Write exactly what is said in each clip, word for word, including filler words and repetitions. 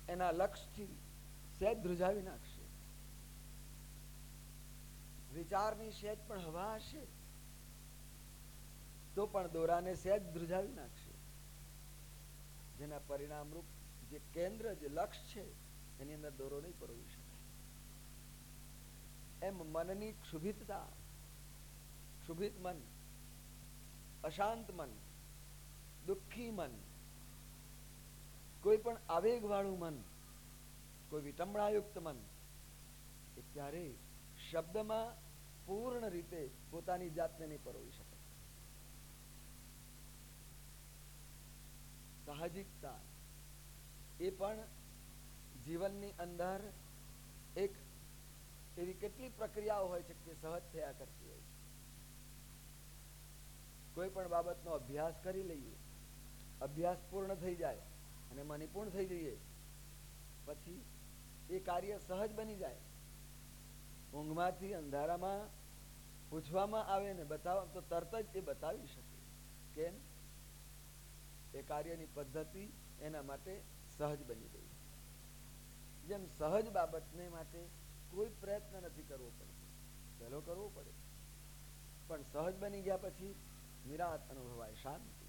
એના લક્ષથી સહેજ ધ્રુજાવી નાખશે. વિચારની સહેજ પણ હવા હશે તો પણ દોરાને સહેજ ધ્રુજાવી નાખશે. જેના પરિણામ રૂપ જે કેન્દ્ર, જે લક્ષ છે એની અંદર દોરો નહીં પરોવી શકાય. એમ મનની ક્ષુભિતતા, ક્ષુભિત મન, અશાંત મન, દુઃખી મન, કોઈ પણ આવેગ વાળું મન, કોઈ વિટંબણાયુક્ત મન એ ક્યારેય શબ્દમાં પૂર્ણ રીતે પોતાની જાતને નહીં પરોવી શકે. સાહજિકતા એ પણ જીવનની અંદર એક એવી કેટલી પ્રક્રિયાઓ હોય છે કે સહજ થયા કરતી હોય છે. કોઈ પણ બાબતનો અભ્યાસ કરી લઈએ, અભ્યાસ પૂર્ણ થઈ જાય અને એમાં નિપુણ થઈ જઈએ પછી એ કાર્ય સહજ બની જાય. ઊંઘમાંથી અંધારામાં પૂછવામાં આવે ને બતાવ તો તરત જ એ બતાવી શકે. કેમ? એ કાર્યની પદ્ધતિ એના માટે સહજ બની ગઈ. જેમ સહજ બાબતને માટે કોઈ પ્રયત્ન નથી કરવો પડતો, પહેલો કરવો પડે પણ સહજ બની ગયા પછી નિરાંત અનુભવાય, શાંતિ.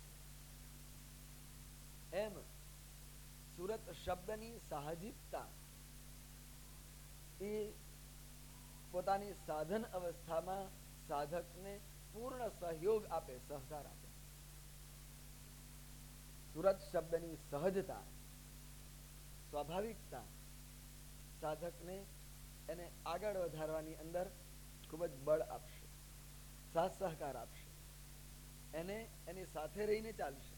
એમ સુરત શબ્દની સાહજિકતા એ પોતાની સાધન અવસ્થામાં સાધકને પૂર્ણ સહયોગ આપે, સહકાર આપે. સુરત શબ્દની સહજતા, સ્વાભાવિકતા સાધકને એને આગળ વધારવાની અંદર ખૂબ જ બળ આપશે, સાથ સહકાર આપશે, એને એની સાથે રહીને ચાલશે.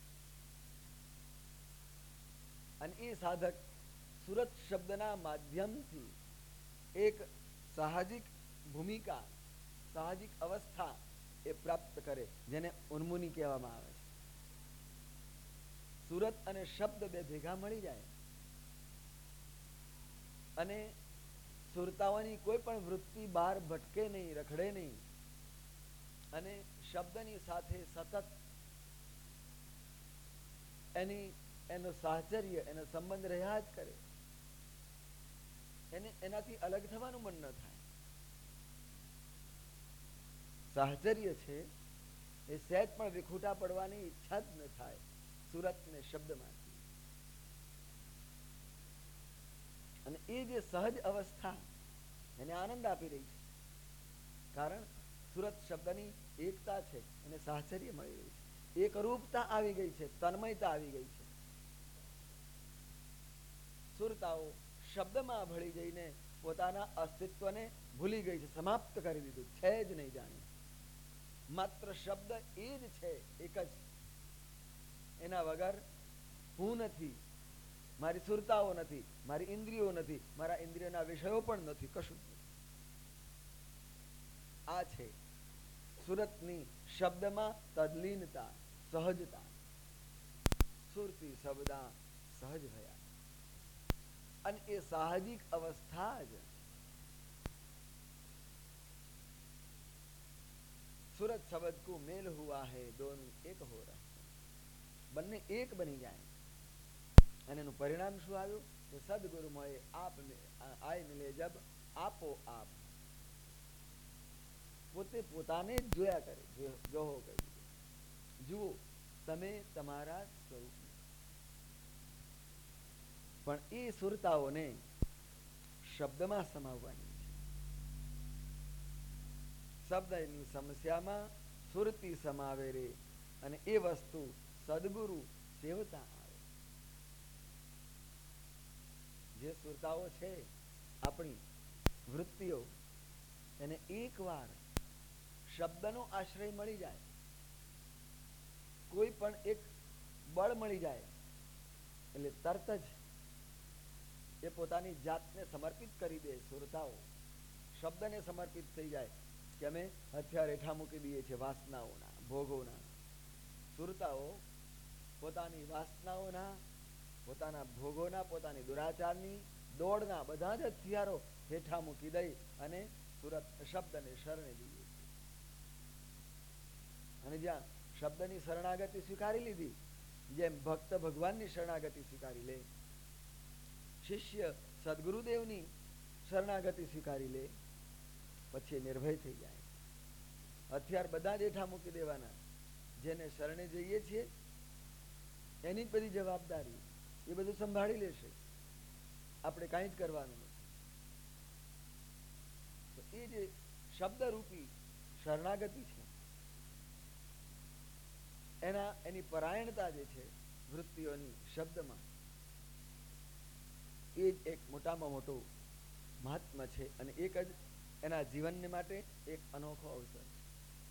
અને એ સાધક સુરત શબ્દના માધ્યમથી એક સાહજિક ભૂમિકા, સાહજિક અવસ્થા એ પ્રાપ્ત કરે, જેને ઉન્મુનિ કહેવામાં આવે છે. સુરત અને શબ્દ બે ભેગા મળી જાય અને સુરતાઓની કોઈ પણ વૃત્તિ બહાર ભટકે નહીં, રખડે નહીં અને શબ્દની સાથે સતત એની એનો સાહચર્ય, એનો સંબંધ રહ્યા જ કરે. એને એનાથી અલગ થવાનું મન ન થાય. સાહચર્ય છે એ સહેજ પણ વિખૂટા પડવાની ઈચ્છા જ ન થાય સુરત ને શબ્દમાંથી. અને એ જે સહજ અવસ્થા એને આનંદ આપી રહી છે, કારણ સુરત શબ્દની એકતા છે, એને સાહચર્ય મળી રહી છે, એક રૂપતા આવી ગઈ છે, તન્મયતા આવી ગઈ છે. સુરતાઓ શબ્દમાં ભળી જઈને પોતાના અસ્તિત્વને ભૂલી ગઈ છે, સમાપ્ત કરી દીધું, છે જ નહીં જાણ્યું. માત્ર શબ્દ એ જ છે, એક જ. એના વગર હું નથી, મારી સુરતાઓ નથી, મારી ઇન્દ્રિયો નથી, મારા ઇન્દ્રિયોના વિષયો પણ નથી, કશું જ નથી. આ છે સુરતની શબ્દમાં તદલીનતા, સહજતા. સુરતી શબ્દા સહજ ભયા. અને એ સાહજિક અવસ્થા જ સુરત શબ્દ કો મેલ હુઆ હૈ, દોનું એક હો રહે, બંને એક બની જાય. અને એનું પરિણામ શું આવ્યું કે સદગુરુ મોએ આપ આય મિલે જબ આપો આપ. પોતે પોતાને જ જોયા કરે, જોહો કહી, જુઓ તમે તમારા સ્વરૂપને. પણ એ સુરતાઓને શબ્દમાં સમાવવાની છે. શબ્દની સમસ્યામાં સુરતી સમાવે રે, અને એ વસ્તુ સદગુરુ સેવતા આવે. જે સુરતાઓ છે આપણી વૃત્તિઓ, એને એક વાર શબ્દનો આશ્રય મળી જાય, કોઈ પણ એક બળ મળી જાય એટલે તરત જ એ પોતાની જાતને સમર્પિત કરી દે. સુરતાઓ શબ્દને સમર્પિત થઈ જાય કે અમે હથિયાર હેઠા મૂકી દઈએ છીએ વાસનાઓના, ભોગોના. સુરતાઓ પોતાની વાસનાઓના, પોતાના ભોગોના, પોતાની દુરાચારની, દોડના બધા જ હથિયારો હેઠા મૂકી દઈ અને સુરત શબ્દને શરણે જઈએ છીએ. અને જ્યાં શબ્દની શરણાગતિ સ્વીકારી લીધી, જેમ ભક્ત ભગવાનની શરણાગતિ સ્વીકારી લે, શિષ્ય સદગુરુદેવની શરણાગતિ સ્વીકારી લે પછી નિર્ભય થઈ જાય. હથિયાર બધા જ હેઠા મૂકી દેવાના. જેને શરણે જઈએ છીએ એની જ બધી જવાબદારી, એ બધું સંભાળી લેશે, આપણે કાંઈ જ કરવાનું નથી. તો એ જે શબ્દરૂપી શરણાગતિ છે એના એની પરાયણતા જે છે વૃત્તિઓની શબ્દમાં, એ જ એક મોટામાં મોટું મહાત્મા છે અને એક જ એના જીવનને માટે એક અનોખો અવસર છે.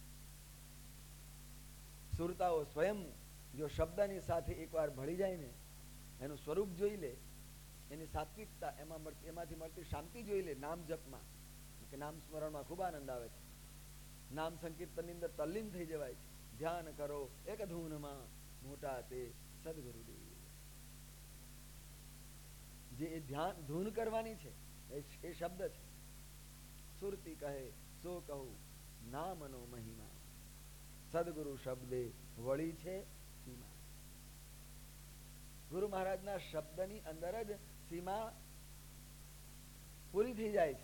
સુરતાઓ સ્વયં જો શબ્દની સાથે એકવાર ભળી જાય ને, એનું સ્વરૂપ જોઈ લે, એની સાત્વિકતા, એમાં મળતી એમાંથી મળતી શાંતિ જોઈ લે, નામ જપમાં કે નામ સ્મરણમાં ખૂબ આનંદ આવે છે. નામ સંકીર્તનની અંદર તલ્લીન થઈ જવાય છે. ધ્યાન કરો એક ધૂનમાં મોટા તે સદગુરુદેવ. જે એ ધ્યાન ધૂન કરવાની છે એ શબ્દ છે. સુરતી કહે સો કહું નામનો મહિમા, સદગુરુ શબ્દે વળી છે સીમા. ગુરુ મહારાજના શબ્દની અંદર જ સીમા પૂરી થઈ જાય છે.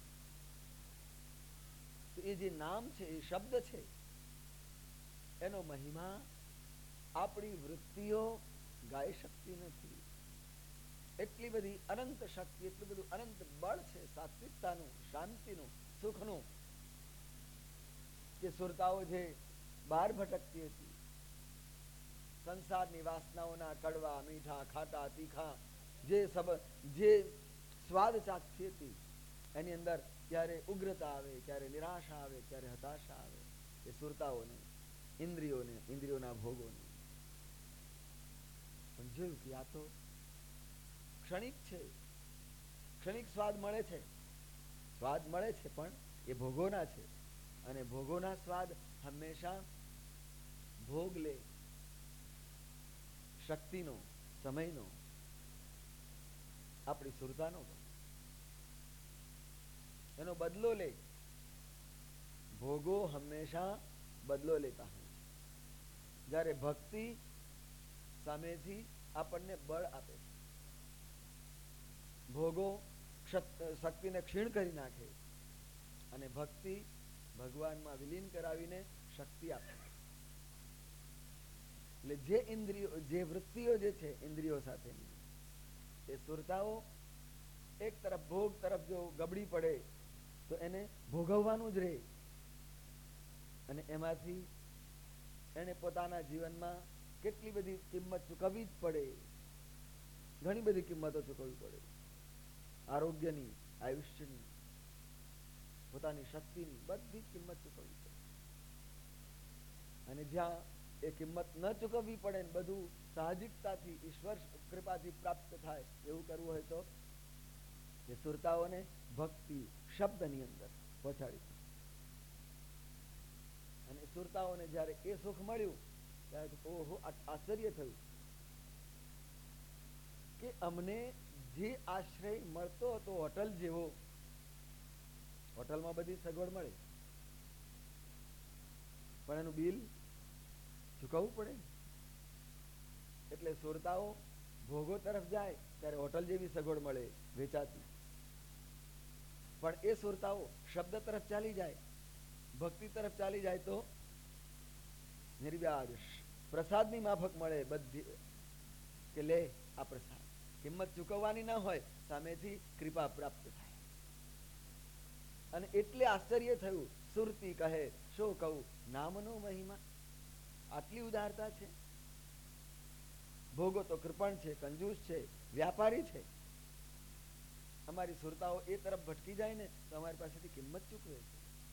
તો એ જે નામ છે, એ શબ્દ છે, એનો મહિમા આપણી વૃત્તિઓ ગાઈ શકતી નથી. એટલી બધી અનંત શક્તિ, એટલું બધું અનંત બળ છે સાત્વિકતાનું, શાંતિનું, સુખનું, કે સુરતાઓ જે બહાર ભટકતી હતી, સંસારની વાસનાઓના કડવા, મીઠા, ખાટા, તીખા જે સબ જે સ્વાદ ચાખતી હતી, એની અંદર ક્યારે ઉગ્રતા આવે, ક્યારે નિરાશા આવે, ક્યારે હતાશા આવે. એ સુરતાઓને, ઇન્દ્રિયોને, ઇન્દ્રિયોના ભોગોને પણ જોયું કે આ તો ક્ષણિક છે, ક્ષણિક સ્વાદ મળે છે, સ્વાદ મળે છે પણ એ ભોગોના છે, અને ભોગોના સ્વાદ હંમેશા ભોગ લે, શક્તિનો, સમયનો. આપણી સુરતાનો પણ એનો બદલો લે. ભોગો હંમેશા બદલો લેતા હોય છે. જ્યારે ભક્તિ સામેથી આપણને બળ આપે છે. ભોગો શક્તિને ક્ષીણ કરી નાખે અને ભક્તિ ભગવાનમાં વિલીન કરાવીને શક્તિ આપે. એટલે જે ઇન્દ્રિયો, જે વૃત્તિઓ જે છે ઇન્દ્રિયો સાથેની, એ સુરતાઓ એક તરફ ભોગ તરફ જો ગબડી પડે તો એને ભોગવવાનું જ રહે, અને એમાંથી એને પોતાના જીવનમાં કેટલી બધી કિંમત ચૂકવવી જ પડે. ઘણી બધી કિંમતો ચૂકવવી પડે. આરોગ્યની, આયુષ્યની, પોતાની શક્તિની, બધી જ કિંમત ચૂકવવી પડે. અને જ્યાં એ કિંમત ન ચૂકવવી પડે ને બધું સાહજિકતાથી, ઈશ્વર કૃપાથી પ્રાપ્ત થાય, એવું કરવું હોય તો એ સુરતાઓને ભક્તિ શબ્દની અંદર પહોંચાડી શકે. અને સુરતાઓને જ્યારે એ સુખ મળ્યું ત્યારે ઓહો આશ્ચર્ય થયું કે અમને જે આશ્રય મળતો હતો હોટલ જેવો, હોટલમાં બધી સગવડ મળે પણ એનું બિલ ચૂકવવું પડે. એટલે સુરતાઓ ભોગો તરફ જાય ત્યારે હોટલ જેવી સગવડ મળે વેચાતી, પણ એ સુરતાઓ શબ્દ તરફ ચાલી જાય, ભક્તિ તરફ ચાલી જાય તો નિર્વ્યાજ પ્રસાદની માફક મળે બધી, કે લે આ પ્રસાદ. કિંમત ચૂકવવાની ના હોય, સામેથી કૃપા પ્રાપ્ત થાય. અને એટલે આશ્ચર્ય થયું. સુરતી કહે શું કહું નામનો મહિમા. આટલી ઉદારતા છે. ભોગો તો કૃપણ છે, કંજૂસ છે, વ્યાપારી છે. અમારી સુરતાઓ એ તરફ ભટકી જાય ને તો અમારી પાસેથી કિંમત ચૂકવે છે.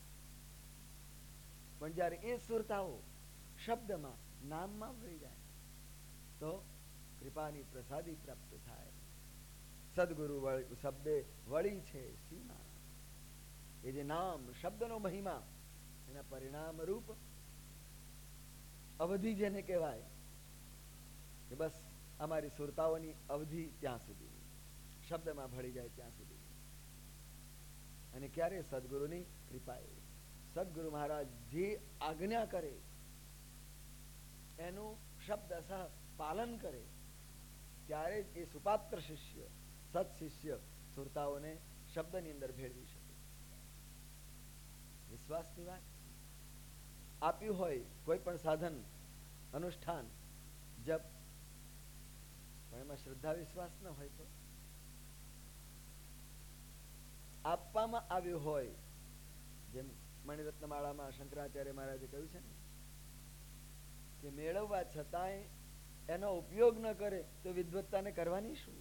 પણ જયારે એ સુરતાઓ શબ્દમાં, નામમાં ભળી જાય તો કૃપાની પ્રસાદી પ્રાપ્ત થાય. સદગુરુ શબ્દે વળી છે સીમા. એ જે નામ શબ્દનો મહિમા, એના પરિણામ રૂપ અવધિ જેને કહેવાય કે બસ અમારી સુરતાઓની અવધિ ત્યાં સુધી, શબ્દમાં ભળી જાય ત્યાં સુધી. અને ક્યારે સદગુરુની કૃપાએ, સદગુરુ મહારાજ જે આજ્ઞા કરે એનું શબ્દશઃ પાલન કરે ત્યારે એ સુપાત્ર શિષ્ય સત શિષ્ય સુરતાઓને શબ્દની અંદર ભેળવી શકે. વિશ્વાસની વાત આપ્યું હોય કોઈ પણ સાધન, અનુષ્ઠાન, જપ, પણ એમાં શ્રદ્ધા વિશ્વાસ ન હોય તો આપવામાં આવ્યું હોય, જેમ મણિરત્નમાળામાં શંકરાચાર્ય મહારાજે કહ્યું છે ને કે મેળવવા છતાંય એનો ઉપયોગ ન કરે તો વિદ્વત્તાને કરવાની શું?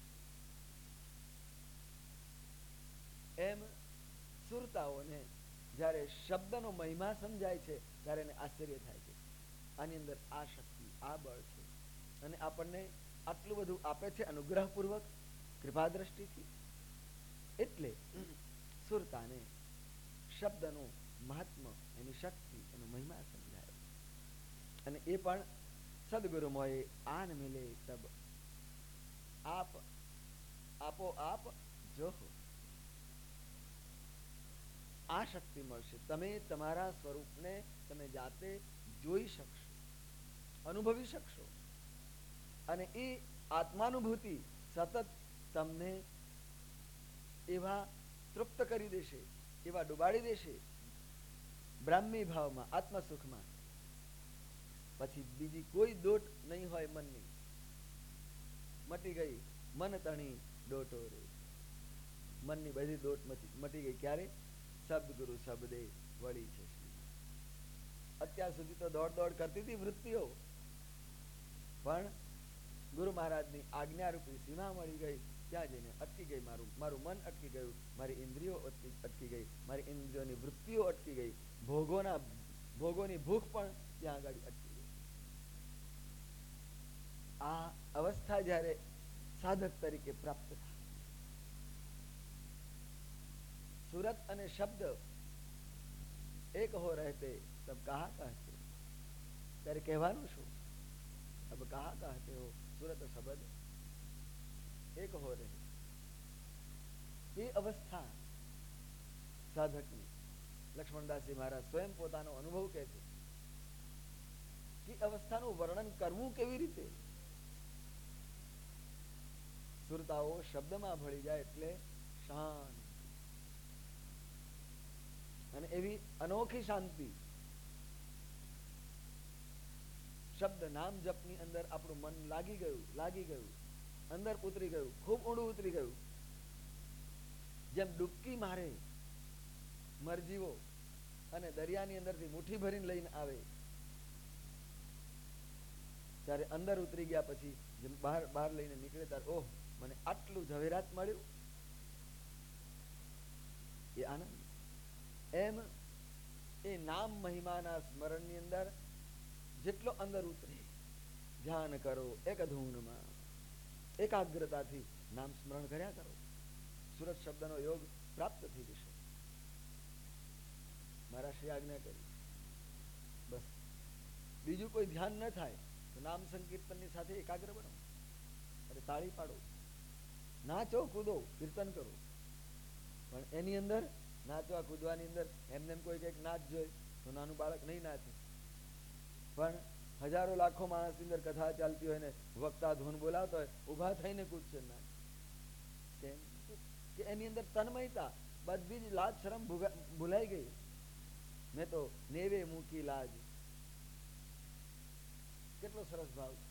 એમ સુરતાઓને જ્યારે શબ્દનો મહિમા સમજાય છે ત્યારે એને આશ્ચર્ય થાય છે, આની અંદર આ શક્તિ, આ બળ છે, અને આપણને આટલું બધું આપે છે અનુગ્રહપૂર્વક, કૃપા દ્રષ્ટિથી. એટલે સુરતાને શબ્દનું મહાત્મ, એની શક્તિ, એનો મહિમા સમજાયો. અને એ પણ સદગુરુ મોએ આન મિલે તબ આપ આપો આપ જો આ શક્તિ મળશે, તમે તમારા સ્વરૂપને તમે જાતે જોઈ શકશો, અનુભવી શકશો, અને એ આત્માનુભૂતિ સતત તમને એવા તૃપ્ત કરી દેશે, એવા ડુબાડી દેશે બ્રાહ્મી ભાવમાં, આત્મસુખમાં. પછી બીજી કોઈ દોટ નહીં હોય મનની. મટી ગઈ મન તણી દોટો રે. મનની બધી દોટ મટી ગઈ. ક્યારે? સદગુરુ શબ્દે વળી છે શ્રીમાં. અત્યાર સુધી તો દોડ દોડ કરતી હતી વૃત્તિઓ, પણ ગુરુ મહારાજની આજ્ઞારૂપી સીમા મળી ગઈ. ત્યાં જઈને અટકી ગઈ. મારું મારું મન અટકી ગયું, મારી ઇન્દ્રિયો અટકી ગઈ, મારી ઇન્દ્રિયોની વૃત્તિઓ અટકી ગઈ, ભોગોના ભોગોની ભૂખ પણ ત્યાં આગળ અટકી ગઈ. આ અવસ્થા જ્યારે સાધક તરીકે પ્રાપ્ત થાય, सूरत અને શબ્દ એક હો રહેતે તબ કહા કહતે, ત્યારે કહેવાનું શું? અબ કહા કહતે હો સુરત શબ્દ એક હો રહે. એ અવસ્થા સાધકની લક્ષ્મણદાસજી મહારાજ સ્વયં પોતાનો અનુભવ કહે છે કે અવસ્થાનું વર્ણન કરવું કેવી રીતે? સુરતાઓ શબ્દમાં ભળી જાય એટલે શાંત, અને એવી અનોખી શાંતિ શબ્દ નામ જપની અંદર આપણું મન લાગી ગયું, લાગી ગયું, અંદર ઉતરી ગયું, ખૂબ ઊંડું ઉતરી ગયું. જેમ ડૂબકી મારે મરજીવો અને દરિયાની અંદરથી મુઠ્ઠી ભરીને લઈને આવે, ત્યારે અંદર ઉતરી ગયા પછી જેમ બહાર બહાર લઈને નીકળે ત્યારે ઓહ, મને આટલું ઝવેરાત મળ્યું, એ આનંદ. એમ એ નામ મહિમાના સ્મરણની અંદર જેટલો અંદર ઉતરે, ધ્યાન કરો એક ધૂનમાં, એકાગ્રતાથી નામ સ્મરણ કર્યા કરો, સુરત શબ્દનો યોગ પ્રાપ્ત થઈ જશે. મારા શ્રી આજ્ઞા કરી, બસ બીજું કોઈ ધ્યાન ન થાય તો નામ સંકીર્તનની સાથે એકાગ્ર બનો. અરે તાળી પાડો, નાચો, કૂદો, કીર્તન કરો, પણ એની અંદર નાચવા કૂદવાની અંદર એમને કોઈ કંઈક નાચ જોઈ તો નાનું બાળક નહીં નાચે, પણ હજારો લાખો માણસની અંદર કથા ચાલતી હોય ને વક્તા ધૂન બોલાવતો હોય, ઉભા થઈને કૂદશે નાચ. કેમ કે એની અંદર તન્મયતા, બધી જ લાજ શરમ ભૂલાઈ ગઈ. મેં તો નેવે મૂકી લાજ. કેટલો સરસ ભાવ છે.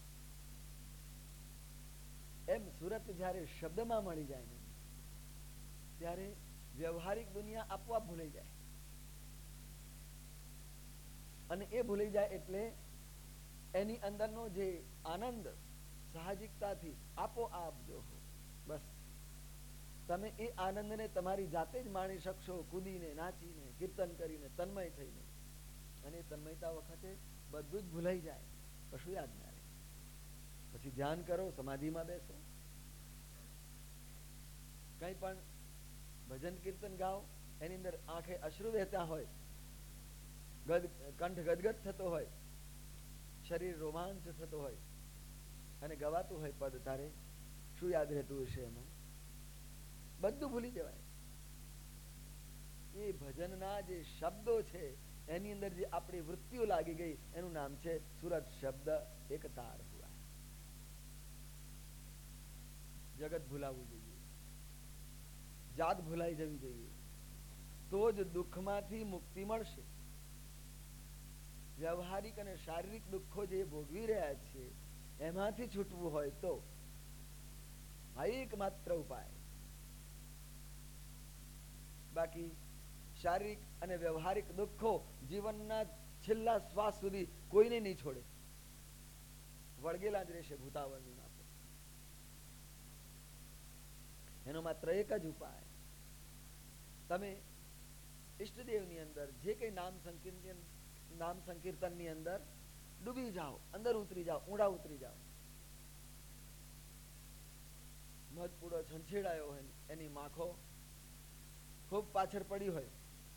એમ સુરત જ્યારે શબ્દમાં મળી જાય ને ત્યારે વ્યવહારિક દુનિયા આપોઆપ ભૂલાઈ જાય, અને એ ભૂલાઈ જાય એટલે એની અંદરનો જે આનંદ સાહજિકતાથી આપોઆપ જો હો, બસ તમે એ આનંદને તમારી જાતે જ માણી શકશો, કૂદીને, નાચીને, કીર્તન કરીને, તન્મય થઈને. અને તન્મયતા વખતે બધું જ ભૂલાઈ જાય, કશું યાદ ના રહે. પછી ધ્યાન કરો, સમાધિમાં બેસો, કઈ પણ ભજન કીર્તન ગાઓ, એની અંદર આંખે અશ્રુ વહેતા હોય, ગદ કંઠ ગદગદ થતો હોય, શરીર રોમાંચ થતો હોય, અને ગવાતું હોય પદ, તારે શું યાદ રહેતું હશે? એમાં બધું ભૂલી જવાય. એ ભજનના જે શબ્દો છે એની અંદર જે આપણી વૃત્તિઓ લાગી ગઈ, એનું નામ છે સુરત શબ્દ એક તાર હુઆ. જગત ભૂલાવવું જોઈએ, જાત ભૂલાઈ જવી જોઈએ, તો જ દુઃખમાંથી મુક્તિ મળશે. વ્યવહારિક અને શારીરિક દુઃખો જે ભોગવી રહ્યા છે એમાંથી છૂટવું હોય તો આ એકમાત્ર ઉપાય. બાકી શારીરિક અને વ્યવહારિક દુઃખો જીવનના છેલ્લા શ્વાસ સુધી કોઈને નહીં છોડે, વળગેલા જ રહેશે ભૂતાવળની માફક. એનો માત્ર એક જ ઉપાય, તમે ઈષ્ટદેવની અંદર જે કઈ નામ સંકીર્તન નામ સંકીર્તનની અંદર ડૂબી જાઓ, અંદર ઉતરી જાઓ, ઊંડા ઉતરી જાઓ. મધપૂડો છંછેડાયો હોય, એની માખો ખૂબ પાછળ પડી હોય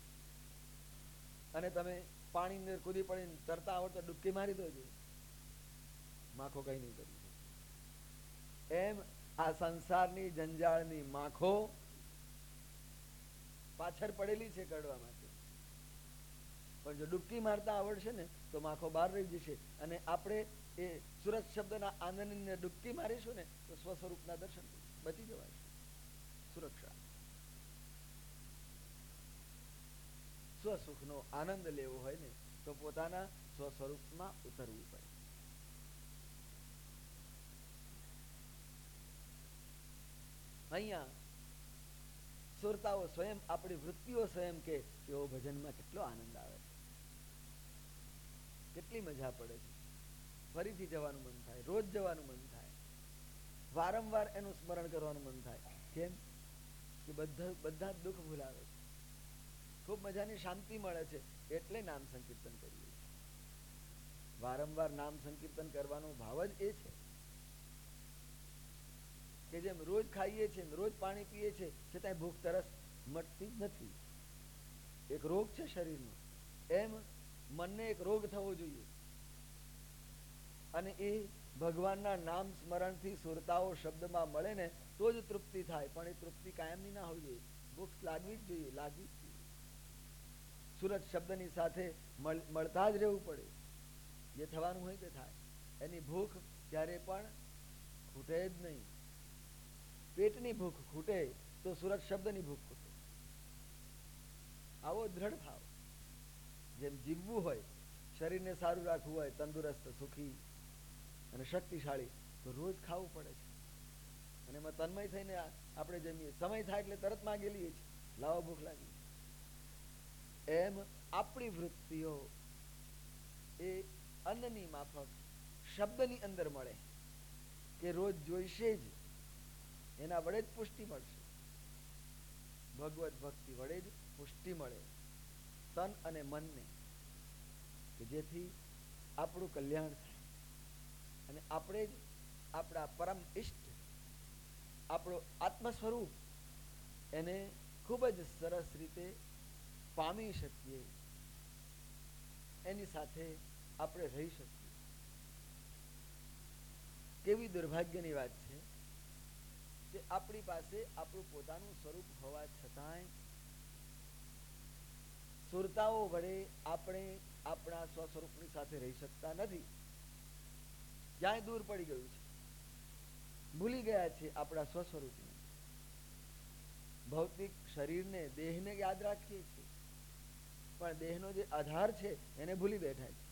અને તમે પાણી અંદર કૂદી પડીને તરતા આવડતા ડૂબકી મારી દો છો, માખો કઈ નહીં કરી શકે. એમ આ સંસારની જંજાળની માખો પાછળ પડેલી છે કરડવા માટે, પણ જો ડૂબકી મારતા આવડશે ને તો માખો બહાર રહી જશે અને આપણે એ સુરત શબ્દના આનંદને ડૂબકી મારીશું ને તો સ્વસ્વરૂપના દર્શન બચી જવાશે. સુરક્ષા, સ્વસુખનો આનંદ લેવો હોય ને તો પોતાના સ્વસ્વરૂપમાં ઉતરવું પડે. અહીંયા સુરતાઓ સ્વયં, આપણી વૃત્તિઓ સ્વયં કે તેઓ ભજનમાં કેટલો આનંદ આવે છે, કેટલી મજા પડે છે, ફરીથી જવાનું મન થાય, રોજ જવાનું મન થાય, વારંવાર એનું સ્મરણ કરવાનું મન થાય. કેમ કે બધા બધા દુઃખ ભૂલાવે છે, ખૂબ મજાની શાંતિ મળે છે, એટલે નામ સંકીર્તન કરીએ છીએ. વારંવાર નામ સંકીર્તન કરવાનો ભાવ જ એ છે કે જેમ રોજ ખાઈએ છીએ, રોજ પાણી પીએ છીએ, છતાંય ભૂખ તરસ મટતી નથી. એક રોગ છે શરીરનો, એમ મનને એક રોગ થવો જોઈએ અને એ ભગવાનના નામ સ્મરણથી સુરતાઓ શબ્દમાં મળે ને તો જ તૃપ્તિ થાય. પણ એ તૃપ્તિ કાયમની ના હોવી જોઈએ, ભૂખ લાગવી જ જોઈએ, લાગવી જ જોઈએ. સુરત શબ્દની સાથે મળતા જ રહેવું પડે, જે થવાનું હોય તે થાય. એની ભૂખ ક્યારે પણ ખૂટે જ નહીં. પેટની ભૂખ ખૂટે તો સુરત શબ્દની ભૂખ ખૂટે. આવો દ્રઢ ભાવ. જેમ જીવવું હોય, શરીરને સારું રાખવું હોય, તંદુરસ્ત, સુખી અને શક્તિશાળી, તો રોજ ખાવું પડે છે અને એમાં તન્મય થઈને આપણે જમીએ. સમય થાય એટલે તરત માંગી લઈએ છીએ, લાવો ભૂખ લાગી. એમ આપણી વૃત્તિઓ એ અન્નની માફક શબ્દની અંદર મળે કે રોજ જોઈશે જ, એના વડે જ પુષ્ટિ મળશે. ભગવત ભક્તિ વડે જ પુષ્ટિ મળે તન અને મનને, કે જેથી આપણું કલ્યાણ થાય અને આપણે જ આપણા પરમ ઇષ્ટ, આપણો આત્મ સ્વરૂપ એને ખૂબ જ સરસ રીતે પામી શકીએ, એની સાથે આપણે રહી શકીએ. કેવી દુર્ભાગ્યની વાત છે કે આપણી પાસે આપણું પોતાનું સ્વરૂપ હોવા છતાંય સુરતાઓ વડે આપણે આપણા સ્વસ્વરૂપની સાથે રહી શકતા નથી. ક્યાંય દૂર પડી ગયું છે, ભૂલી ગયા છે આપણા સ્વસ્વરૂપને. ભૌતિક શરીરને, દેહને યાદ રાખીએ છીએ, પણ દેહનો જે આધાર છે એને ભૂલી બેઠા છીએ.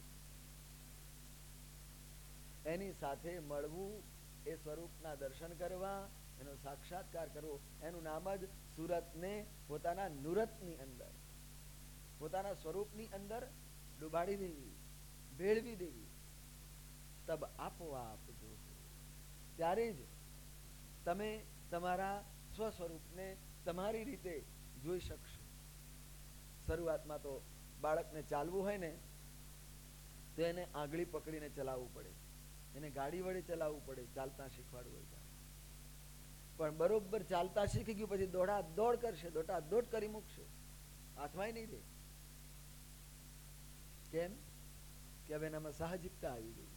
એની સાથે મળવું, એ સ્વરૂપના દર્શન કરવા, એનો સાક્ષાત્કાર કરવો, એનું નામ જ સુરતને પોતાના નુરતની અંદર, પોતાના સ્વરૂપની અંદર ડુબાડી દેવી, ભેળવી દેવી. તબ આપોઆપ જો, ત્યારે જ તમે તમારા સ્વસ્વરૂપને તમારી રીતે જોઈ શકશો. શરૂઆતમાં તો બાળકને ચાલવું હોય ને તો એને આંગળી પકડીને ચલાવવું પડે, એને ગાડી વડે ચલાવવું પડે, ચાલતા શીખવાડવું હોય ત્યારે. પણ બરોબર ચાલતા શીખી ગયું પછી દોડા દોડ કરશે, દોડા દોડ કરી મૂકશે, હાથમાં નહીં દે. કેમ કે હવે એનામાં સાહજિકતા આવી ગઈ.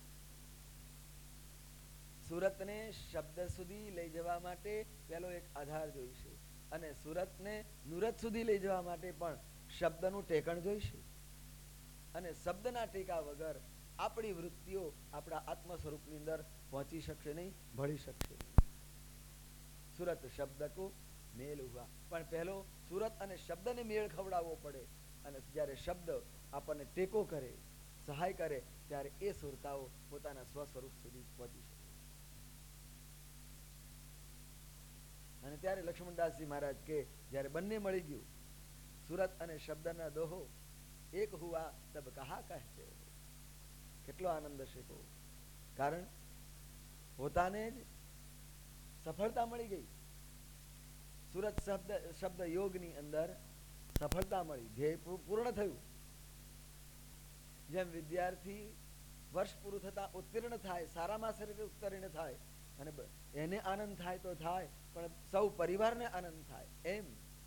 સુરતને શબ્દ સુધી લઈ જવા માટે પેલો એક આધાર જોઈશે અને સુરતને નુરત સુધી લઈ જવા માટે પણ શબ્દનું ટેકણ જોઈશે. અને શબ્દના ટેકા વગર આપણી વૃત્તિઓ આપણા આત્મ સ્વરૂપની અંદર પહોંચી શકશે નહીં, ભળી શકશે નહીં. સુરત શબ્દ કો મેલ હુઆ. પણ પહેલો સુરત અને શબ્દને મેળ ખવડાવવો પડે, અને જ્યારે શબ્દ આપણને ટેકો કરે, સહાય કરે, ત્યારે એ સુરતાઓ પોતાના સ્વસ્વરૂપ સુધી પહોંચી શકે. અને ત્યારે લક્ષ્મણદાસજી મહારાજ કે જ્યારે બંને મળી ગયું, સુરત અને શબ્દના દોહો એક હુઆ તબ કહા કહેતે હો. કેટલો આનંદ હશે કહો. કારણ પોતાને જ સફળતા મળી ગઈ. સુરત શબ્દ શબ્દ યોગની અંદર સફળતા મળી, ધ્યેય પૂર્ણ થયું. જેમ વિદ્યાર્થી વર્ષ પૂરું થતા ઉત્તીર્ણ થાય, સારામાં સારી ઉત્તીર્ણ થાય, અને એને આનંદ થાય તો થાય, પણ સૌ પરિવારને આનંદ થાય, એમ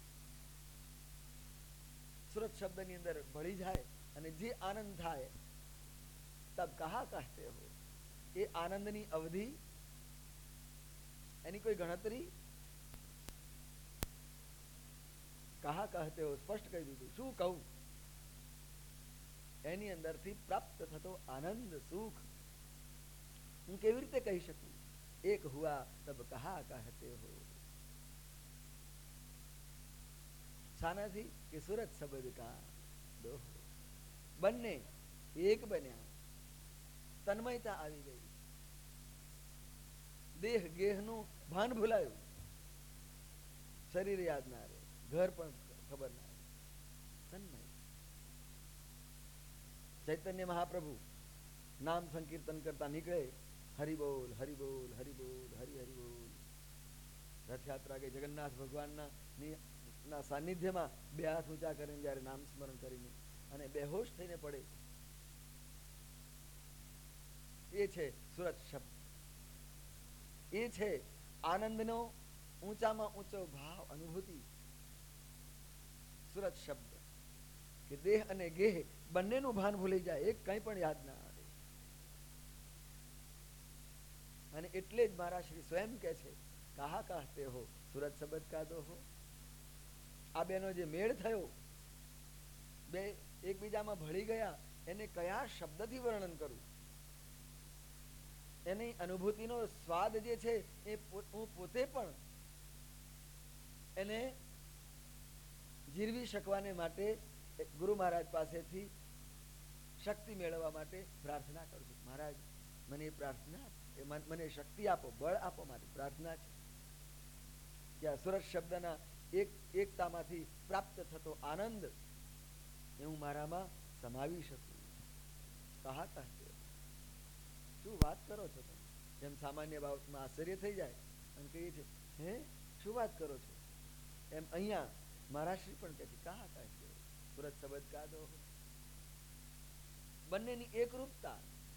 સુરત શબ્દની અંદર ભળી જાય અને જે આનંદ થાય તબ કહા કહેતે હો. એ આનંદની અવધિ, એની કોઈ ગણતરી, કહા કહેતે હો, સ્પષ્ટ કહી દીધું. શું કહું? એની અંદરથી પ્રાપ્ત થતો આનંદ, સુખ હું કેવી રીતે કહી શકું? એક હુઆ તબ કહા કહેતે હો. શાનાથી? કે સુરત શબ્દ કા દોહો. બંને એક બન્યા, તન્મયતા આવી ગઈ, દેહ ગેહનું ભાન ભૂલાયું, શરીર યાદ ના રહે, ઘર પણ ખબર ના રહે, તન્મય. ચૈતન્ય મહાપ્રભુ નામ સંકીર્તન કરતા નીકળે, હરિબોલ હરિબોલ હરિબોલ હરિ હરિબોલ. રથયાત્રા કે જગન્નાથ ભગવાનના ના સાનિધ્યમાં બે હાથ ઊંચા કરીને જયારે નામ સ્મરણ કરીને અને બેહોશ થઈને પડે, એ છે સુરત શબ્દ. એ છે આનંદનો ઊંચામાં ઊંચો ભાવ, અનુભૂતિ. સુરત શબ્દ કે દેહ અને ગેહ બંનેનું ભાન ભૂલી જાય, એક કંઈ પણ યાદ ના આવે. અને એટલે જ મહારાજ શ્રી સ્વયં કહે છે, કહા કહેતે હો સુરત શબ્દ કા દોહો. આ બેનો જે મેળ થયો, બે એકબીજામાં ભળી ગયા, એને કયા શબ્દથી વર્ણન કરું? એની અનુભૂતિનો સ્વાદ જે છે એ હું પોતે પણ એને જીરવી શકવાને માટે ગુરુ મહારાજ પાસેથી શક્તિ મેળવવા માટે પ્રાર્થના કરું છું. મહારાજ મને પ્રાર્થના, મને શક્તિ આપો, બળ આપો. મારી પ્રાર્થના છે કે આ સુરત શબ્દના એક એકતામાંથી પ્રાપ્ત થતો આનંદ એ હું મારામાં સમાવી શકું. કહા કહેતે, શું વાત કરો છો તમે? જેમ સામાન્ય બાબતમાં આશ્ચર્ય થઈ જાય અને કહીએ છીએ, હે શું વાત કરો છો? એમ અહીંયા મહારાષ્ટ્રી પણ કહે છે, કહા કહેતે સુરત શબ્દ કા દો. બંનેની એકરૂપતા,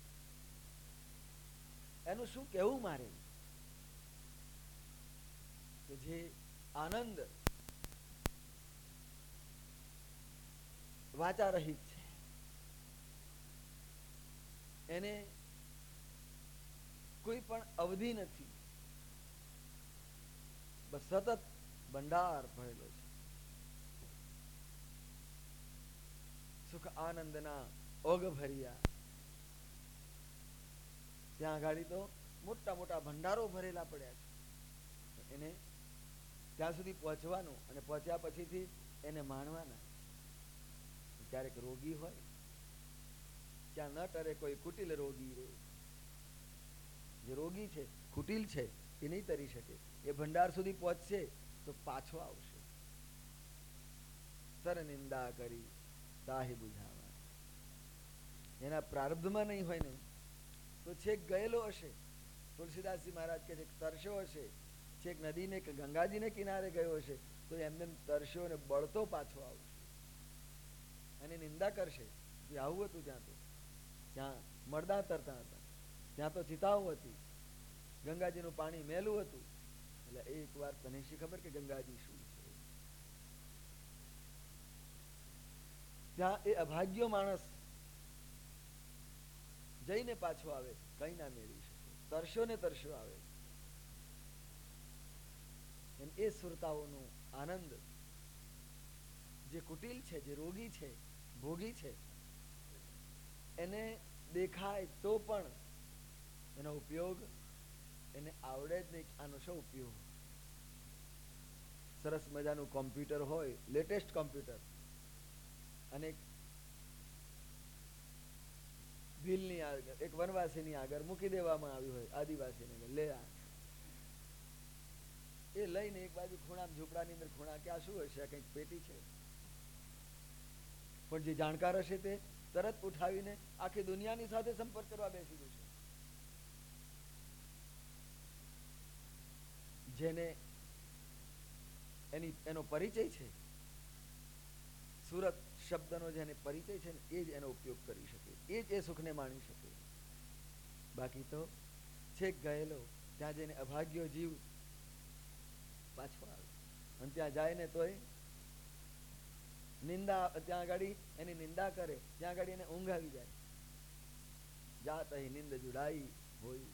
એનું શું કહેવું મારે? કે જે આનંદ વાચા રહિત છે, એને કોઈ પણ અવધિ નથી, બસ સતત ભંડાર ભરેલો છે. સુખ આનંદના ઓગ ભર્યા, ત્યાં આગળ તો મોટા મોટા ભંડારો ભરેલા પડ્યા છે. એને ત્યાં સુધી પહોંચવાનું, અને પહોંચ્યા પછીથી એને માણવાના. ક્યારેક રોગી હોય, ત્યાં ન ટરે કોઈ કુટિલ રોગી રે. જે રોગી છે, કુટિલ છે, એ નહીં તરી શકે. એ ભંડાર સુધી પહોંચશે તો પાછો આવશે. સર નિંદા કરી તાહી બુઝાવા. એના પ્રારબ્ધમાં નહીં હોય ને તો છેક ગયેલો હશે. તુલસીદાસજી મહારાજ કે છે તરસ્યો હશે, છેક નદીને કે ગંગાજીને કિનારે ગયો હશે, તો એમને તરસ્યો ને બળતો પાછો આવશે અને નિંદા કરશે. જે આવું હતું ત્યાં તો, ત્યાં મળદા તરતા હતા, ત્યાં તો ચિતાઓ હતી, ગંગાજીનું પાણી મેલું હતું. એટલે એક વાર તને શી ખબર કે ગંગાજી શું છે? ત્યાં એ અભાગ્યો માણસ જઈને પાછો આવે, કઈ ના મેળવી શકે. તરસ્યો ને તરસ્યો આવે. એમ એ સુરતાઓનો આનંદ, જે કુટિલ છે, જે રોગી છે, ભોગી છે, એને દેખાય તો પણ એનો ઉપયોગ એને આવડે જ નહીં. આનો શો ઉપયોગ? સરસ મજાનું કોમ્પ્યુટર હોય, લેટેસ્ટ કોમ્પ્યુટર, અને ભીલની આગળ, એક વનવાસીની આગળ મૂકી દેવામાં આવ્યું હોય, આદિવાસીને લે આ, એ લઈને એક બાજુ ખૂણા ઝૂંપડાની અંદર ખૂણા કે આ શું હશે, આ કંઈક પેટી છે. પણ જે જાણકાર હશે તે તરત ઉઠાવીને આખી દુનિયાની સાથે સંપર્ક કરવા બેસી જશે. જેને એની એનો પરિચય છે, સુરત શબ્દનો જેને પરિચય છે ને, એ જ એનો ઉપયોગ કરી શકે, એ જ એ સુખને માણી શકે. બાકી તો છેક ગયેલો ત્યાં જઈને અભાગ્યો જીવ પાછો આવે, અને ત્યાં જાય ને તોય નિંદા, ત્યાં આગળ એની નિંદા કરે, ત્યાં આગળ એને ઊંઘ આવી જાય. જાત અહીં નિંદ જુડાઈ હોય,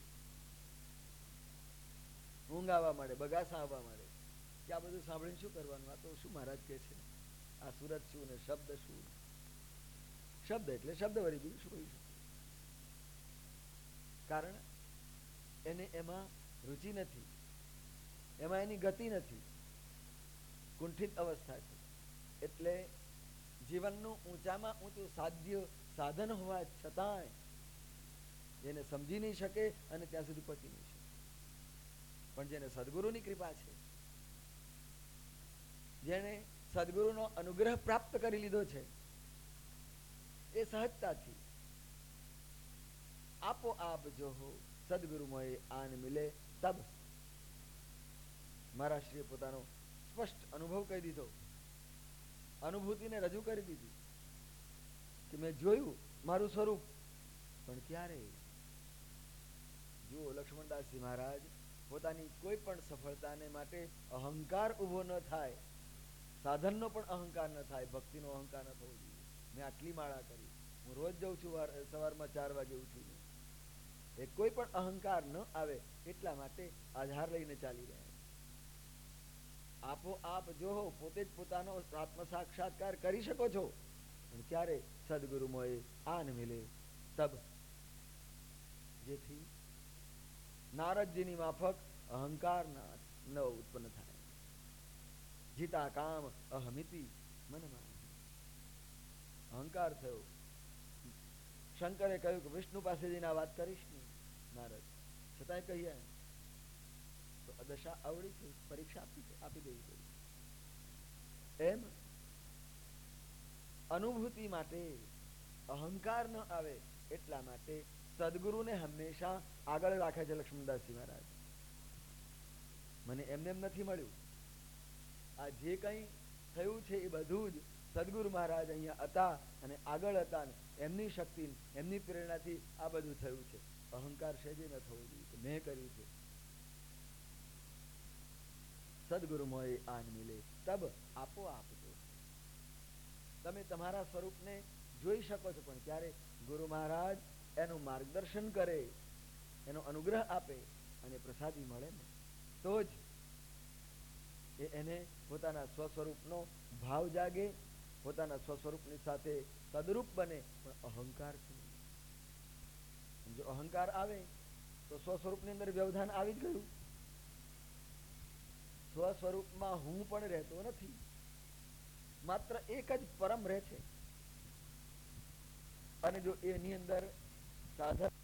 ઊંઘ આવવા માંડે, બગાસા આવવા માંડે કે આ બધું સાંભળીને શું કરવાનું, આ તો શું મહારાજ કે છે, આ સુરત શું ને શબ્દ શું. શબ્દ એટલે શબ્દ વળી, બીજું શું કહી શકે. કારણ એને એમાં રુચિ નથી, એમાં એની ગતિ નથી, કુંઠિત અવસ્થા છે. એટલે જીવનનું ઊંચામાં ઊંચું સાધ્ય સાધન હોવા છતાંય એને સમજી નહીં શકે અને ત્યાં સુધી પહોંચી નહીં શકે. પણ જેને સદગુરુની કૃપા છે, જેને સદગુરુનો અનુગ્રહ પ્રાપ્ત કરી લીધો છે, એ સહજતાથી આપોઆપ જો હો સદગુરુ મોએ આન મિલે તબ. મહારાષ્ટ્રીએ પોતાનો સ્પષ્ટ અનુભવ કહી દીધો, અનુભૂતિને રજૂ કરી દીધી કે મેં જોયું મારું સ્વરૂપ. પણ ક્યારે? જુઓ, લક્ષ્મણદાસજી મહારાજ પોતાની કોઈ પણ સફળતાને માટે અહંકાર ઉભો ન થાય, સાધનનો પણ અહંકાર ન થાય, ભક્તિનો અહંકાર ન થવો જોઈએ. મેં આટલી માળા કરી, હું રોજ જઉં છું, સવારમાં ચાર વાગે ઉઠીને, એ કોઈ પણ અહંકાર ન આવે એટલા માટે આધાર લઈને ચાલી રહ્યા. આપો આપ જો હો, પોતે જ પોતાનો આત્મ સાક્ષાત્કાર કરી શકો છો, પણ ક્યારે? સદગુરુ મોએ આન મિલે તબ. જેથી નારદજીની માફક અહંકાર ન ઉત્પન્ન થાય. જીતા કામ અહમિતિ મનમાં અહંકાર થયો. શંકરે કહ્યું કે વિષ્ણુ પાસે જઈને આ વાત કરીશ ને નારદ, છતાંય કહીએ તો દશા આવડી થઈ, પરીક્ષા આપી આપી દેવી પડી. એમ અનુભૂતિ માટે અહંકાર ન આવે એટલા માટે સદગુરુને હંમેશા આગળ રાખે છે લક્ષ્મણદાસજી મહારાજ. મને એમને એમ નથી મળ્યું, આ જે કંઈ થયું છે એ બધું જ સદગુરુ મહારાજ અહીંયા હતા અને આગળ હતા, એમની શક્તિ, એમની પ્રેરણાથી આ બધું થયું છે. અહંકાર સહેજે ન થવો જોઈએ કે મેં કર્યું છે. સદગુરુ મોએ આન મિલે તબ આપો આપજો. તમે તમારા સ્વરૂપને જોઈ શકો છો, પણ ક્યારે? ગુરુ મહારાજ એનું માર્ગદર્શન કરે, એનો અનુગ્રહ આપે અને પ્રસાદી મળે ને તો જ એ એને પોતાના સ્વસ્વરૂપનો ભાવ જાગે, પોતાના સ્વસ્વરૂપની સાથે તદરૂપ બને. પણ અહંકારથી નહીં. જો અહંકાર આવે તો સ્વસ્વરૂપની અંદર વ્યવધાન આવી જ ગયું. સ્વસ્વરૂપમાં હું પણ રહેતો નથી, માત્ર એક જ પરમ રહે છે. અને જો એની અંદર સાધન